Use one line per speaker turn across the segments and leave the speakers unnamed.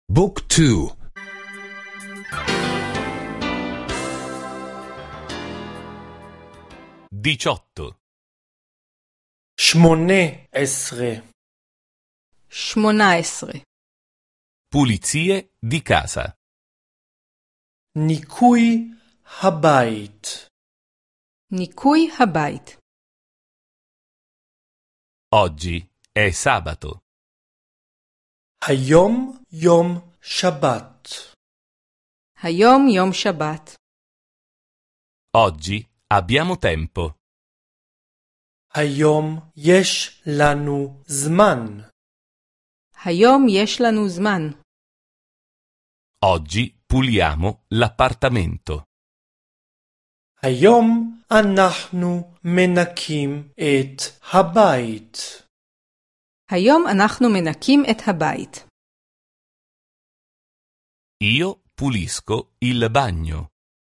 بوك 2.
18.
18.
18.
Pulizie di casa.
ניקוי הבית.
ניקוי הבית.
Oggi è sabato.
היום יום שבת.
היום יום שבת.
Oggi abbiamo tempo.
היום יש לנו זמן.
היום יש לנו זמן.
Oggi puliamo l'appartamento.
היום אנחנו מנקים את הבית.
היום אנחנו מנקים את הבית.
Io pulisco il bagno.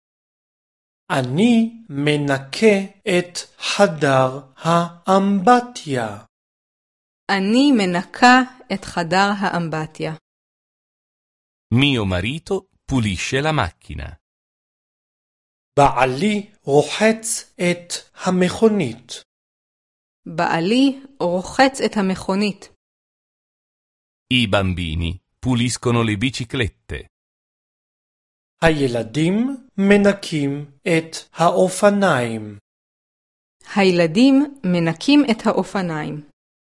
אני מנקה את חדר האמבטיה.
אני מנקה את חדר האמבטיה.
Mio marito pulisce la macchina.
בעלי רוחץ את המכונית.
בעלי רוחץ את המכונית.
I bambini puliscono le biciclette.
הילדים מנקים את האופניים.
הילדים מנקים את האופניים.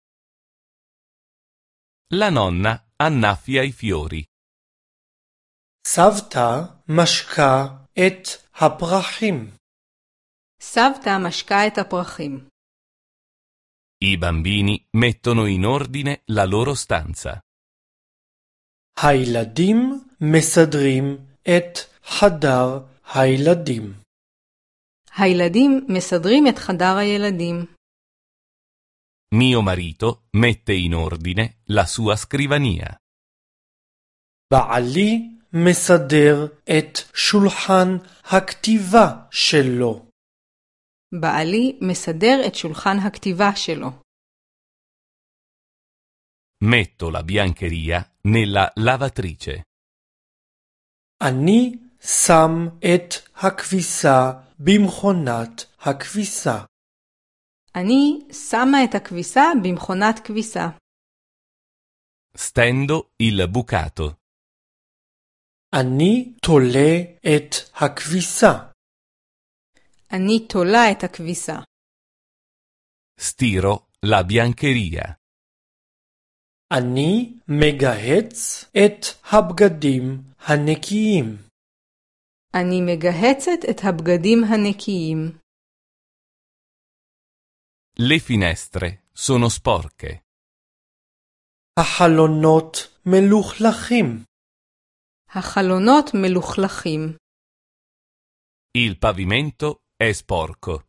La nonna annaffia i fiori.
סבתא משקה את הפרחים.
סבתא משקה את הפרחים.
I bambini mettono in ordine la loro stanza.
הילדים מסדרים את חדר הילדים.
הילדים מסדרים את חדר הילדים.
Mio marito mette in ordine la sua scrivania.
בעלי מסדר את שולחן הכתיבה שלו.
בעלי מסדר את שולחן הכתיבה שלו.
Metto la biancheria nella lavatrice.
אני שם את הכביסה במכונת הכביסה.
אני שמה את הכביסה במכונת כביסה.
Stendo il bucato.
אני תולה את הכביסה.
אני תולה את הכביסה.
Stiro la biancheria.
אני מגהץ את הבגדים הנקיים.
אני מגהצת את הבגדים הנקיים.
Le finestre sono sporche.
החלונות מלוכלכים.
החלונות מלוכלכים.
Il pavimento è sporco.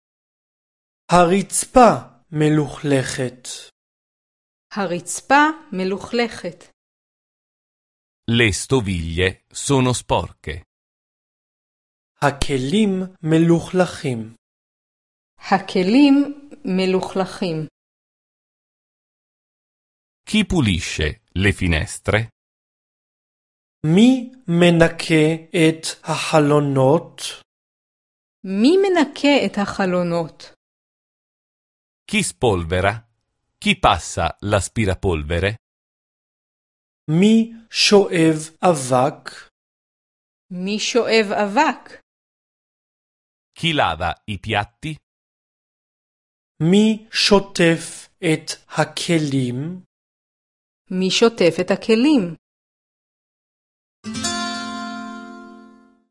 הרצפה מלוכלכת.
הרצפה מלוכלכת.
Le stoviglie sono sporche.
הכלים מלוכלכים.
הכלים מלוכלכים.
Chi pulisce le finestre?
מי מנקה את החלונות?
מי מנקה את החלונות?
Chi spolvera? Chi passa l'aspirapolvere?
מי שואב אבק?
מי שואב אבק?
Chi lava i piatti?
מי שוטף את הכלים?
מי שוטף את הכלים?